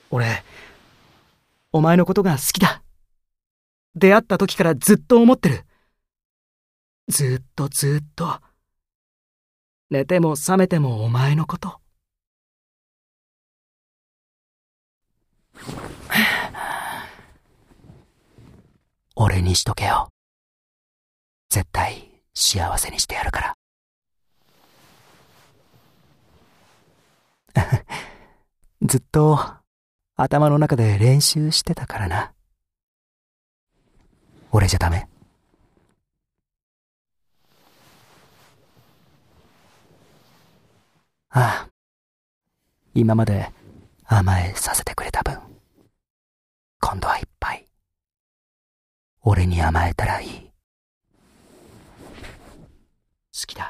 俺、お前のことが好きだ。出会った時からずっと思ってる。ずっとずっと。寝ても覚めてもお前のこと。俺にしとけよ。絶対幸せにしてやるから。ずっと頭の中で練習してたからな。俺じゃダメ？ああ、今まで甘えさせてくれた分、今度はいっぱい俺に甘えたらいい。好きだ。